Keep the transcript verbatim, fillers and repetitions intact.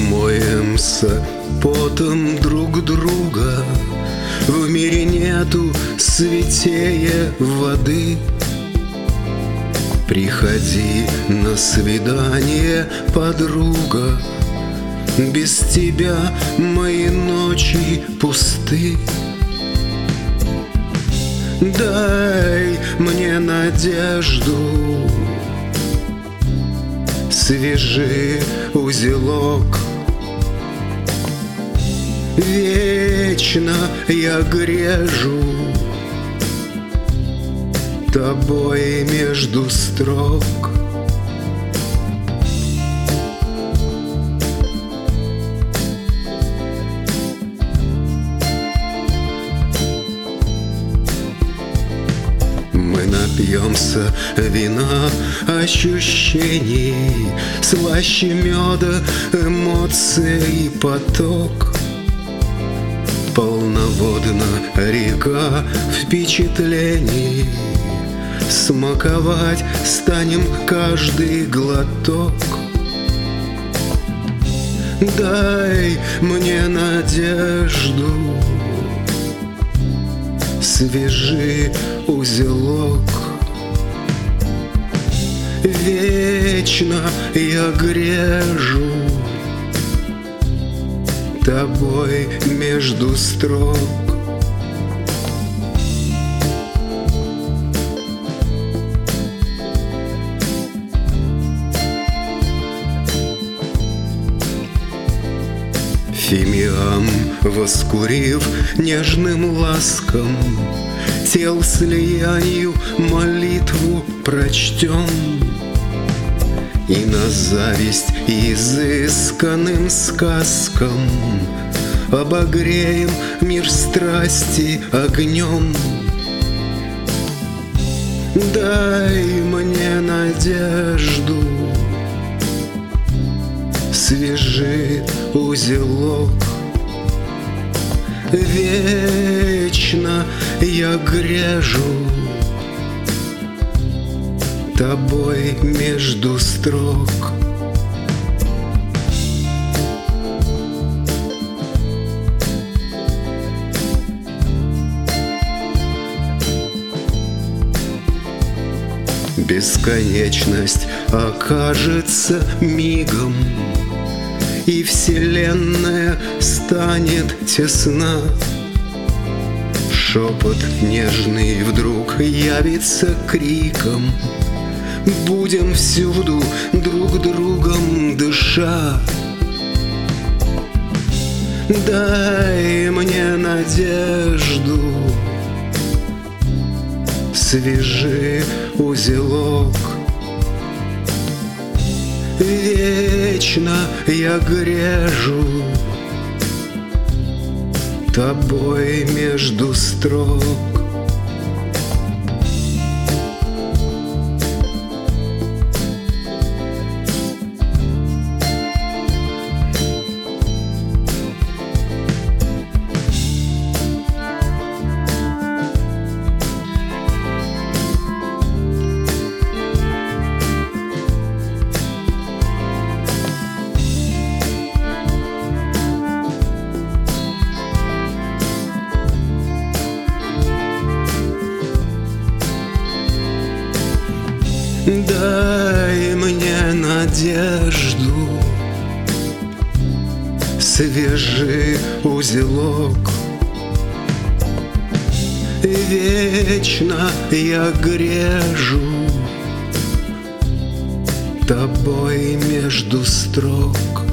Умоемся потом друг друга, в мире нету святее воды. Приходи на свидание, подруга, без тебя мои ночи пусты. Дай мне надежду, свяжи узелок. Вечно я грежу тобой между строк. Мы напьемся вина ощущений, слаще меда эмоций поток. Полноводна река впечатлений, смаковать станем каждый глоток. Дай мне надежду, свяжи узелок. Вечно я грежу тобой между строк. Фимиам воскурив нежным ласком, тел слиянию молитву прочтем. И на зависть изысканным сказкам обогреем мир страсти огнем. Дай мне надежду, свяжи узелок. Вечно я грежу тобой между строк. Бесконечность окажется мигом, и вселенная станет тесна. Шепот нежный вдруг явится криком, будем всюду друг другом дыша. Дай мне надежду, свяжи узелок. Вечно я грежу тобой между строк. Дай мне надежду, свяжи узелок. Вечно я грежу тобой между строк.